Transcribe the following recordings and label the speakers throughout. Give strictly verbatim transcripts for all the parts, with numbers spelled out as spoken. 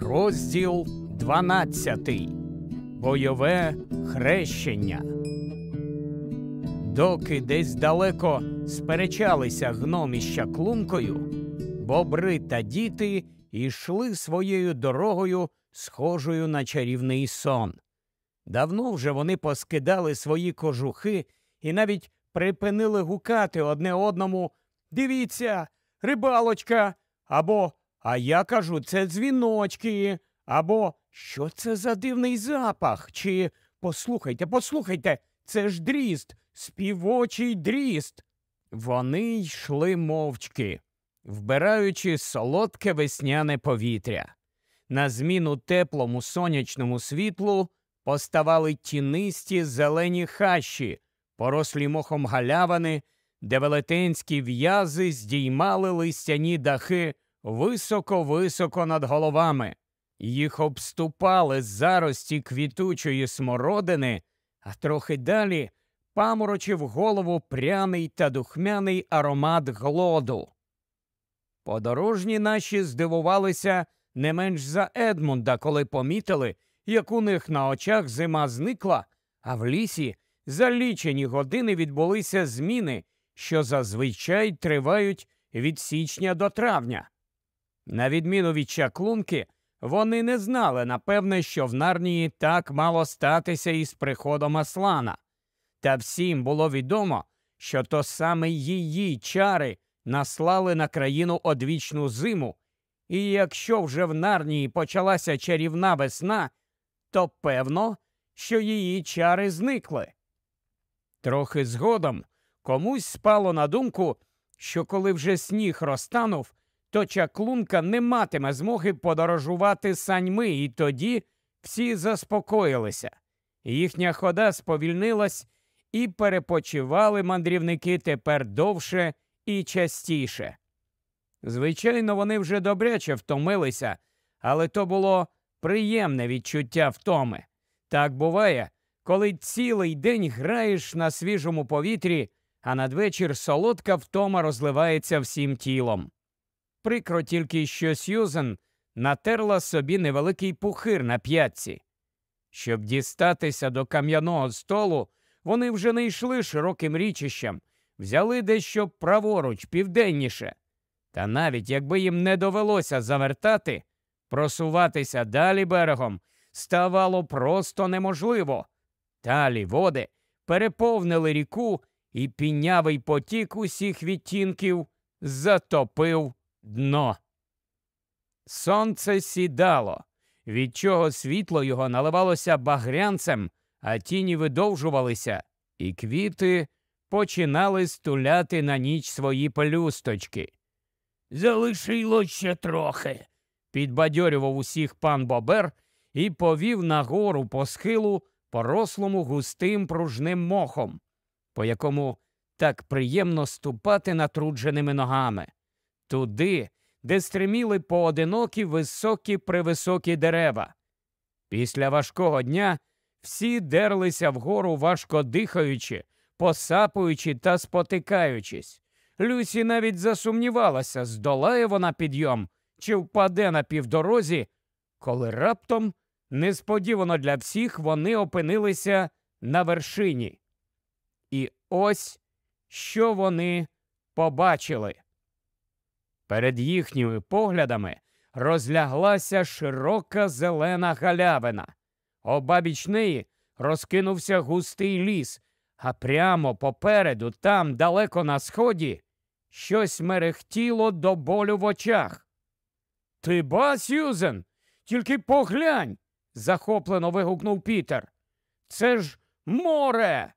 Speaker 1: Розділ дванадцятий. Бойове хрещення. Доки десь далеко сперечалися гном із чаклункою, бобри та діти йшли своєю дорогою, схожою на чарівний сон. Давно вже вони поскидали свої кожухи і навіть припинили гукати одне одному «Дивіться, рибалочка!» або «А я кажу, це дзвіночки!» або «Що це за дивний запах?» чи «Послухайте, послухайте, це ж дрізд, співочий дрізд!» Вони йшли мовчки, вбираючи солодке весняне повітря. На зміну теплому сонячному світлу поставали тінисті зелені хащі, порослі мохом галявини, де велетенські в'язи здіймали листяні дахи високо-високо над головами. Їх обступали зарості квітучої смородини, а трохи далі паморочив голову пряний та духмяний аромат глоду. Подорожні наші здивувалися не менш за Едмунда, коли помітили, як у них на очах зима зникла, а в лісі за лічені години відбулися зміни, що зазвичай тривають від січня до травня. На відміну від чаклунки, вони не знали, напевне, що в Нарнії так мало статися із приходом Аслана. Та всім було відомо, що то саме її чари наслали на країну одвічну зиму, і якщо вже в Нарнії почалася чарівна весна, то певно, що її чари зникли. Трохи згодом комусь спало на думку, що коли вже сніг розтанув, то чаклунка не матиме змоги подорожувати саньми, і тоді всі заспокоїлися. Їхня хода сповільнилась, і перепочивали мандрівники тепер довше і частіше. Звичайно, вони вже добряче втомилися, але то було приємне відчуття втоми. Так буває, коли цілий день граєш на свіжому повітрі, а надвечір солодка втома розливається всім тілом. Прикро тільки, що Сьюзен натерла собі невеликий пухир на п'ятці. Щоб дістатися до кам'яного столу, вони вже не йшли широким річищем, взяли дещо праворуч, південніше. Та навіть якби їм не довелося завертати, просуватися далі берегом ставало просто неможливо. Далі води переповнили ріку, і пінявий потік усіх відтінків затопив дно. Сонце сідало, від чого світло його наливалося багрянцем, а тіні видовжувалися, і квіти починали стуляти на ніч свої пелюсточки. «Залишилось ще трохи», – підбадьорював усіх пан Бобер і повів нагору по схилу, порослому густим пружним мохом, по якому так приємно ступати натрудженими ногами. Туди, де стриміли поодинокі високі-превисокі дерева. Після важкого дня всі дерлися вгору, важко дихаючи, посапуючи та спотикаючись. Люсі навіть засумнівалася, здолає вона підйом чи впаде на півдорозі, коли раптом, несподівано для всіх, вони опинилися на вершині. І ось, що вони побачили. Перед їхніми поглядами розляглася широка зелена галявина. Обабіч неї розкинувся густий ліс, а прямо попереду, там, далеко на сході, щось мерехтіло до болю в очах. «Ти ба, Сьюзен, тільки поглянь!» – захоплено вигукнув Пітер. «Це ж море!»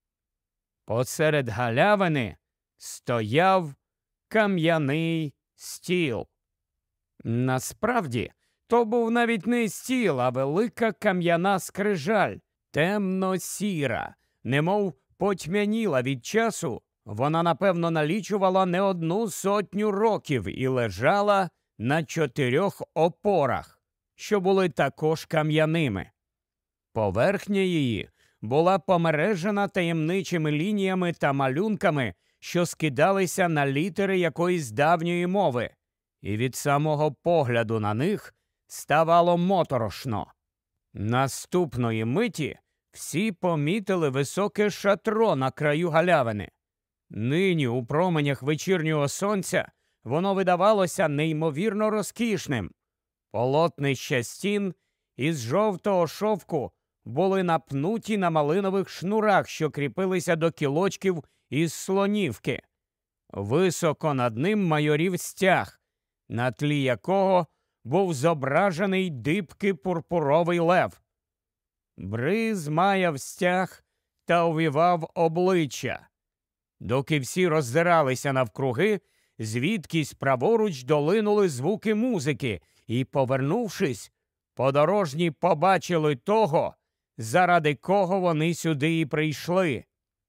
Speaker 1: Посеред галявини стояв кам'яний стіл. Насправді, то був навіть не стіл, а велика кам'яна скрижаль, темно-сіра, немов потьмяніла від часу. Вона, напевно, налічувала не одну сотню років і лежала на чотирьох опорах, що були також кам'яними. Поверхня її була помережена таємничими лініями та малюнками, що скидалися на літери якоїсь давньої мови, і від самого погляду на них ставало моторошно. Наступної миті всі помітили високе шатро на краю галявини. Нині у променях вечірнього сонця воно видавалося неймовірно розкішним. Полотнища стін із жовтого шовку були напнуті на малинових шнурах, що кріпилися до кілочків із слонівки. Високо над ним майорів стяг, на тлі якого був зображений дибкий пурпуровий лев. Бриз маяв стяг та увівав обличчя. Доки всі роздиралися навкруги, звідкись праворуч долинули звуки музики, і, повернувшись, подорожні побачили того, заради кого вони сюди і прийшли.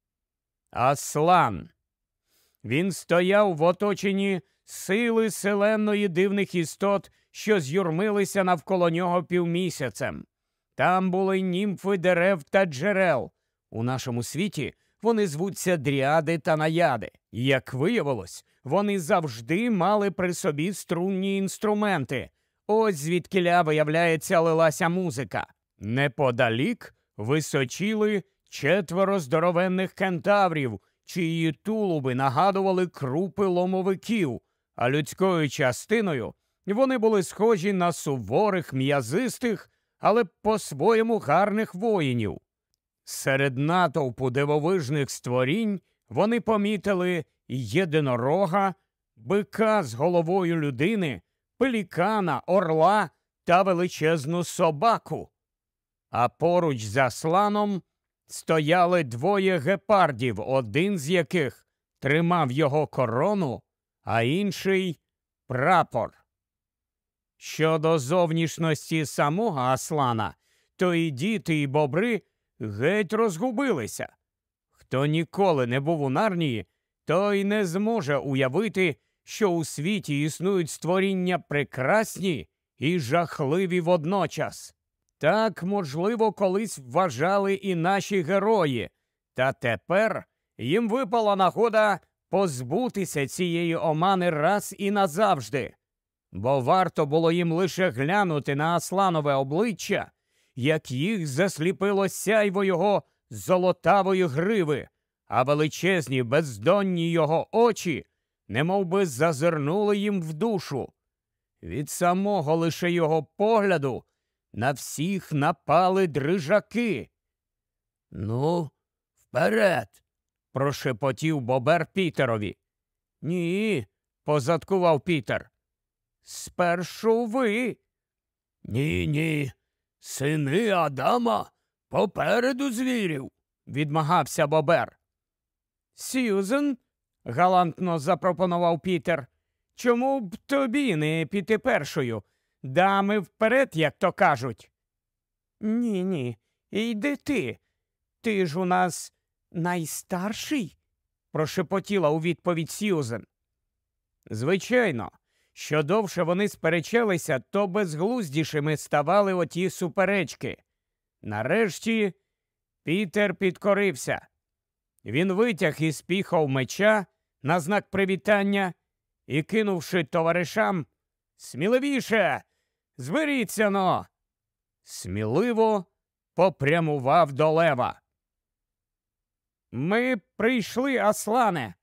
Speaker 1: Аслан. Він стояв в оточенні сили селенної дивних істот, що з'юрмилися навколо нього півмісяцем. Там були німфи дерев та джерел. У нашому світі вони звуться дріади та наяди. Як виявилось, вони завжди мали при собі струнні інструменти. Ось звідкіля, виявляється, лилася музика. Неподалік височіли четверо здоровенних кентаврів, чиї тулуби нагадували крупи ломовиків, а людською частиною вони були схожі на суворих, м'язистих, але по-своєму гарних воїнів. Серед натовпу дивовижних створінь вони помітили єдинорога, бика з головою людини, пелікана, орла та величезну собаку. А поруч з Асланом стояли двоє гепардів, один з яких тримав його корону, а інший – прапор. Щодо зовнішності самого Аслана, то і діти, і бобри геть розгубилися. Хто ніколи не був у Нарнії, той не зможе уявити, що у світі існують створіння прекрасні і жахливі водночас. Так, можливо, колись вважали і наші герої, та тепер їм випала нагода позбутися цієї омани раз і назавжди. Бо варто було їм лише глянути на Асланове обличчя, як їх засліпило сяйво його золотавої гриви, а величезні бездонні його очі немов би зазирнули їм в душу. Від самого лише його погляду на всіх напали дрижаки. «Ну, вперед!» – прошепотів бобер Пітерові. «Ні», – позадкував Пітер. «Спершу ви». «Ні-ні, сини Адама попереду звірів», – відмагався бобер. «Сьюзен», – галантно запропонував Пітер, – «чому б тобі не піти першою? Дами вперед, як то кажуть». «Ні-ні, йди ти. Ти ж у нас найстарший?» – прошепотіла у відповідь Сьюзен. Звичайно, що довше вони сперечалися, то безглуздішими ставали оті суперечки. Нарешті Пітер підкорився. Він витяг із піхов меча на знак привітання і, кинувши товаришам «Сміливіше! Зберіться-но!», сміливо попрямував до лева. «Ми прийшли, Аслане!»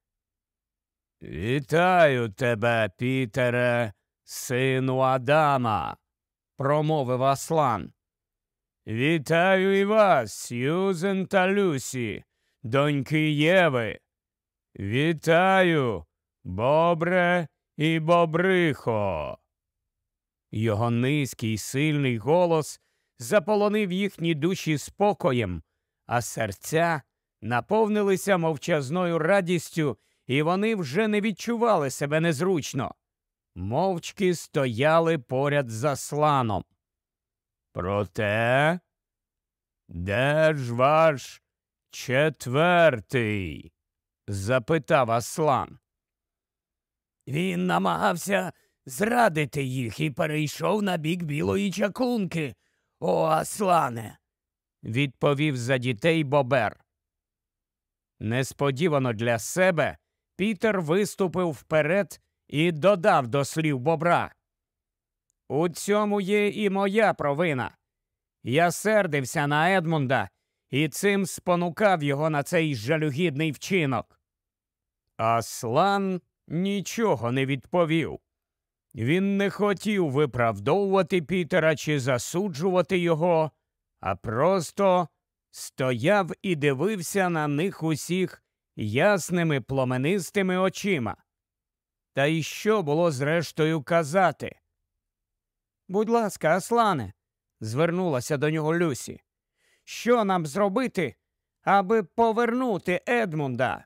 Speaker 1: «Вітаю тебе, Пітере, сину Адама!» – промовив Аслан. «Вітаю і вас, Сьюзен та Люсі, доньки Єви! Вітаю, бобре і бобрихо!» Його низький, сильний голос заполонив їхні душі спокоєм, а серця наповнилися мовчазною радістю, і вони вже не відчували себе незручно. Мовчки стояли поряд з Асланом. «Проте, де ж ваш четвертий?» – запитав Аслан. «Він намагався зрадити їх і перейшов на бік білої чаклунки, о Аслане!» – відповів за дітей бобер. Несподівано для себе Пітер виступив вперед і додав до слів бобра. У цьому є і моя провина. Я сердився на Едмунда і цим спонукав його на цей жалюгідний вчинок. Аслан нічого не відповів. Він не хотів виправдовувати Пітера чи засуджувати його, а просто стояв і дивився на них усіх ясними пломенистими очима. Та й що було зрештою казати? «Будь ласка, Аслане», – звернулася до нього Люсі, – «що нам зробити, аби повернути Едмунда?»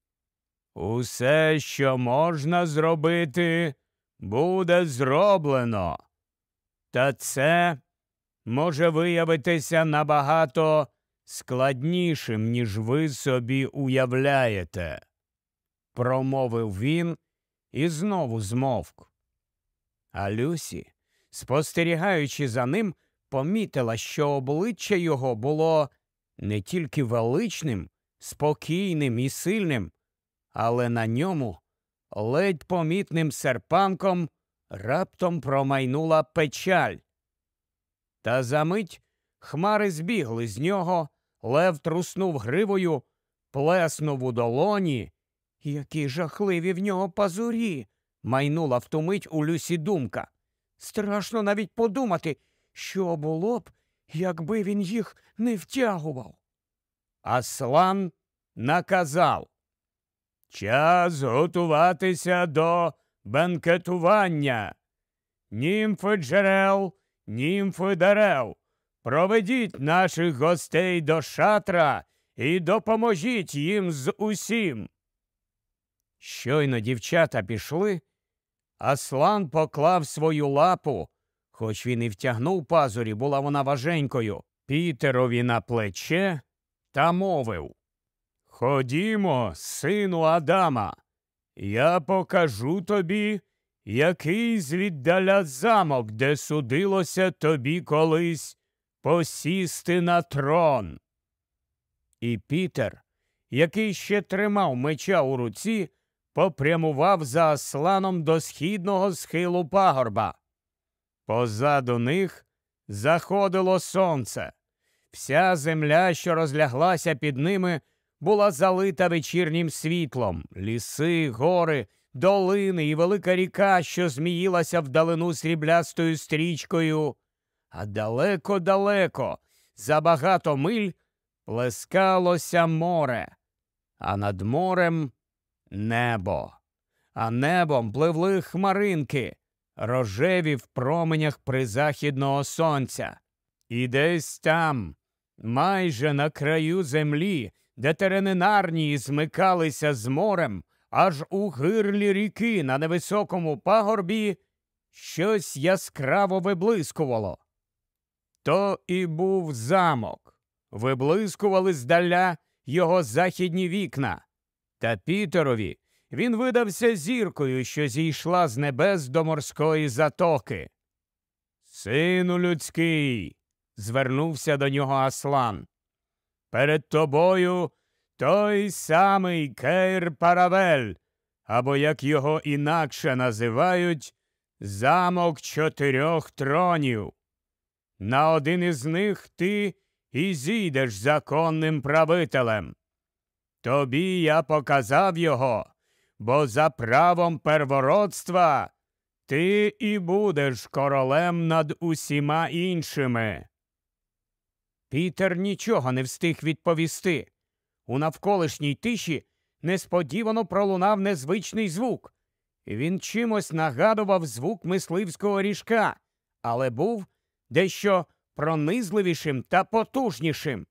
Speaker 1: «Усе, що можна зробити, буде зроблено. Та це може виявитися набагато складнішим, ніж ви собі уявляєте», – промовив він і знову змовк. А Люсі, спостерігаючи за ним, помітила, що обличчя його було не тільки величним, спокійним і сильним, але на ньому ледь помітним серпанком раптом промайнула печаль. Та за мить хмари збігли з нього, лев труснув гривою, плеснув у долоні. «Які жахливі в нього пазурі!» – майнула в ту мить у Люсі думка. «Страшно навіть подумати, що було б, якби він їх не втягував». Аслан наказав: «Час готуватися до бенкетування. Німфи джерел, німфи дерев, проведіть наших гостей до шатра і допоможіть їм з усім». Щойно дівчата пішли, Аслан поклав свою лапу, хоч він і втягнув пазурі, була вона важенькою, Пітерові на плече та мовив: «Ходімо, сину Адама, я покажу тобі, який звіддаля замок, де судилося тобі колись посісти на трон». І Пітер, який ще тримав меча у руці, попрямував за Асланом до східного схилу пагорба. Позаду них заходило сонце. Вся земля, що розляглася під ними, була залита вечірнім світлом. Ліси, гори, долини і велика ріка, що зміїлася вдалину сріблястою стрічкою. А далеко-далеко, за багато миль, плескалося море, а над морем – небо. А небом пливли хмаринки, рожеві в променях призахідного сонця. І десь там, майже на краю землі, де терени Нарнії змикалися з морем, аж у гирлі ріки на невисокому пагорбі, щось яскраво виблискувало. То і був замок. Виблискували здаля його західні вікна. Та Пітерові він видався зіркою, що зійшла з небес до морської затоки. «Сину людський», – звернувся до нього Аслан, – «перед тобою той самий Кейр-Паравель, або, як його інакше називають, замок чотирьох тронів. На один із них ти і зійдеш законним правителем. Тобі я показав його, бо за правом первородства ти і будеш королем над усіма іншими». Пітер нічого не встиг відповісти. У навколишній тиші несподівано пролунав незвичний звук. Він чимось нагадував звук мисливського ріжка, але був дещо пронизливішим та потужнішим.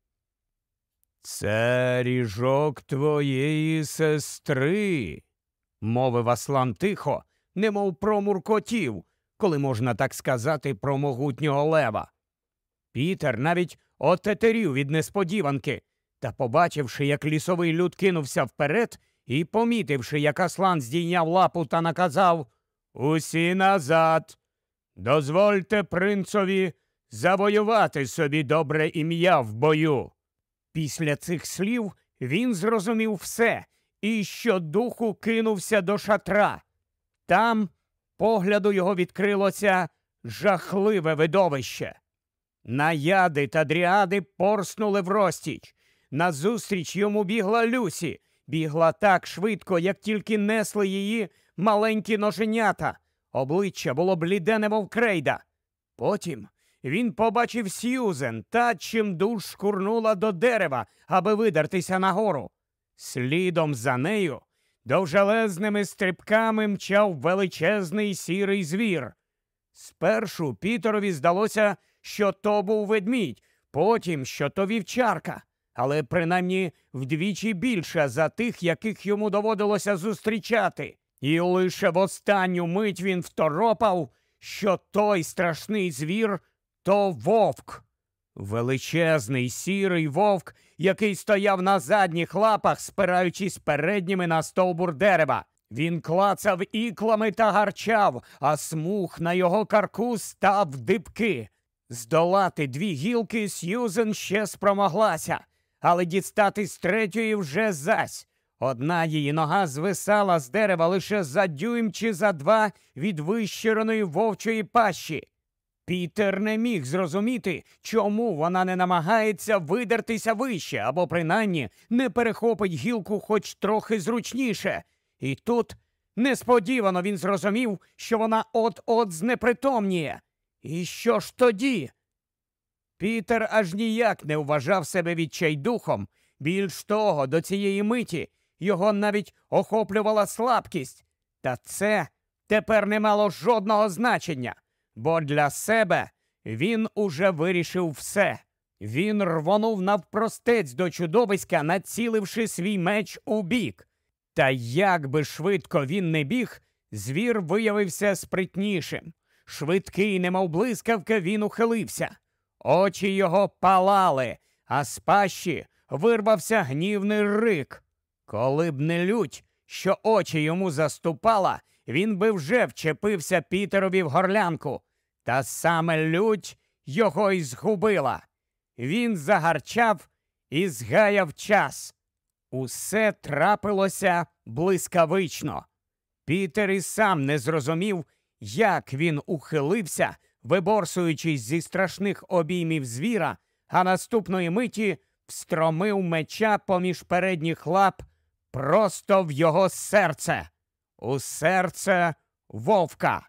Speaker 1: «Це ріжок твоєї сестри», – мовив Аслан тихо, немов промуркотів, коли можна так сказати про могутнього лева. Пітер навіть отетерів від несподіванки, та, побачивши, як лісовий люд кинувся вперед, і помітивши, як Аслан здійняв лапу та наказав: «Усі назад! Дозвольте принцові завоювати собі добре ім'я в бою». Після цих слів він зрозумів все і щодуху кинувся до шатра. Там погляду його відкрилося жахливе видовище. Наяди та дріади порснули врозтіч. Назустріч йому бігла Люсі. Бігла так швидко, як тільки несли її маленькі ноженята. Обличчя було бліде, немов крейда. Потім він побачив Сьюзен, та чимдуж шкурнула до дерева, аби видертися нагору. Слідом за нею довжелезними стрибками мчав величезний сірий звір. Спершу Пітерові здалося, що то був ведмідь, потім, що то вівчарка, але принаймні вдвічі більша за тих, яких йому доводилося зустрічати. І лише в останню мить він второпав, що той страшний звір – то вовк. Величезний сірий вовк, який стояв на задніх лапах, спираючись передніми на стовбур дерева. Він клацав іклами та гарчав, а смуг на його карку став дибки. Здолати дві гілки Сьюзен ще спромоглася, але дістати з третьої вже зась. Одна її нога звисала з дерева лише за дюйм чи за два від вищереної вовчої пащі. Пітер не міг зрозуміти, чому вона не намагається видертися вище, або принаймні не перехопить гілку хоч трохи зручніше. І тут несподівано він зрозумів, що вона от-от знепритомніє. І що ж тоді? Пітер аж ніяк не вважав себе відчайдухом. Більш того, до цієї миті його навіть охоплювала слабкість. Та це тепер не мало жодного значення, бо для себе він уже вирішив все. Він рвонув навпростець до чудовиська, націливши свій меч у бік. Та як би швидко він не біг, звір виявився спритнішим. Швидкий, немов блискавка, він ухилився. Очі його палали, а з пащі вирвався гнівний рик. Коли б не лють, що очі йому заступала, він би вже вчепився Пітерові в горлянку. Та саме лють його й згубила. Він загарчав і згаяв час. Усе трапилося блискавично. Пітер і сам не зрозумів, як він ухилився, виборсуючись зі страшних обіймів звіра, а наступної миті встромив меча поміж передніх лап просто в його серце. У серце вовка.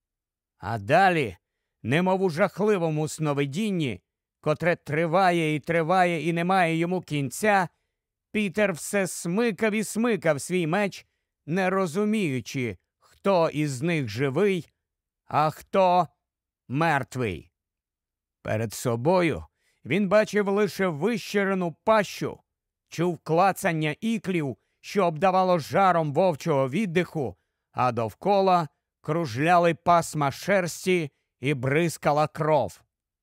Speaker 1: А далі, немов у жахливому сновидінні, котре триває і триває і не має йому кінця, Пітер все смикав і смикав свій меч, не розуміючи, хто із них живий, а хто мертвий. Перед собою він бачив лише вищерену пащу, чув клацання іклів, що обдавало жаром вовчого віддиху, а довкола кружляли пасма шерсті і бризкала кров.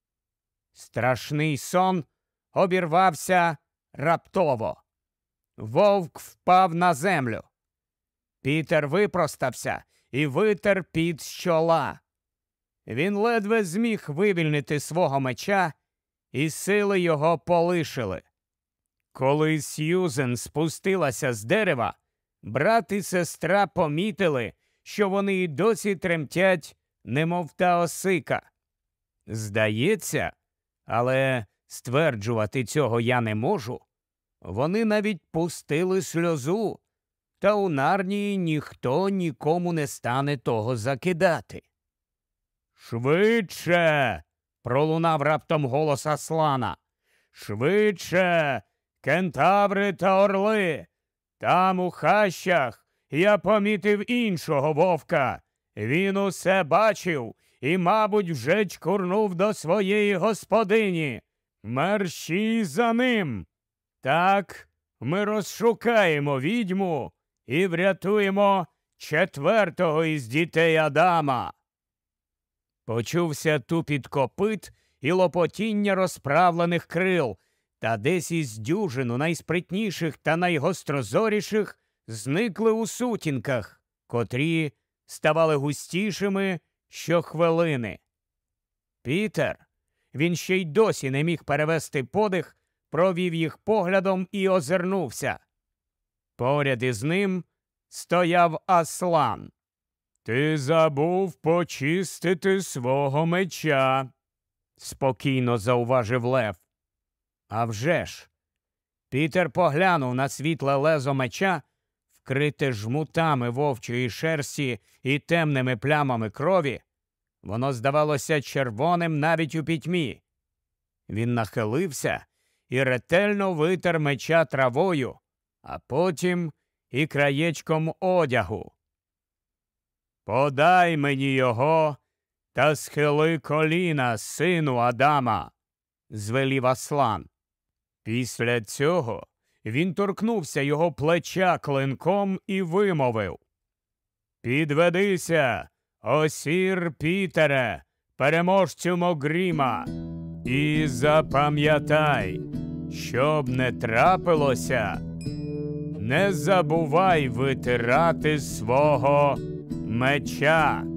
Speaker 1: Страшний сон обірвався раптово. Вовк впав на землю. Пітер випростався і витер під з чола. Він ледве зміг вивільнити свого меча, і сили його полишили. Коли Сьюзен спустилася з дерева, брат і сестра помітили, що вони й досі тремтять, немов та осика. Здається, але стверджувати цього я не можу, вони навіть пустили сльозу, та у Нарнії ніхто нікому не стане того закидати. «Швидше!» – пролунав раптом голос Аслана. «Швидше, кентаври та орли! Там у хащах я помітив іншого вовка. Він усе бачив і, мабуть, вже чкурнув до своєї господині. Мерщій за ним! Так ми розшукаємо відьму і врятуємо четвертого із дітей Адама». Почувся тупіт копит і лопотіння розправлених крил, та десь із дюжину найспритніших та найгострозоріших зникли у сутінках, котрі ставали густішими щохвилини. Пітер, він ще й досі не міг перевести подих, провів їх поглядом і озирнувся. Поряд із ним стояв Аслан. Ти забув почистити свого меча, спокійно зауважив Лев. А вже ж. Пітер поглянув на світле лезо меча, вкрите жмутами вовчої шерсті і темними плямами крові. Воно здавалося червоним навіть у пітьмі. Він нахилився і ретельно витер меча травою, а потім і краєчком одягу. «Подай мені його та схили коліна, сину Адама», – звелів Аслан. Після цього він торкнувся його плеча клинком і вимовив: «Підведися, Осір Пітере, переможцю Могріма, і запам'ятай, щоб не трапилося, не забувай витирати свого меча».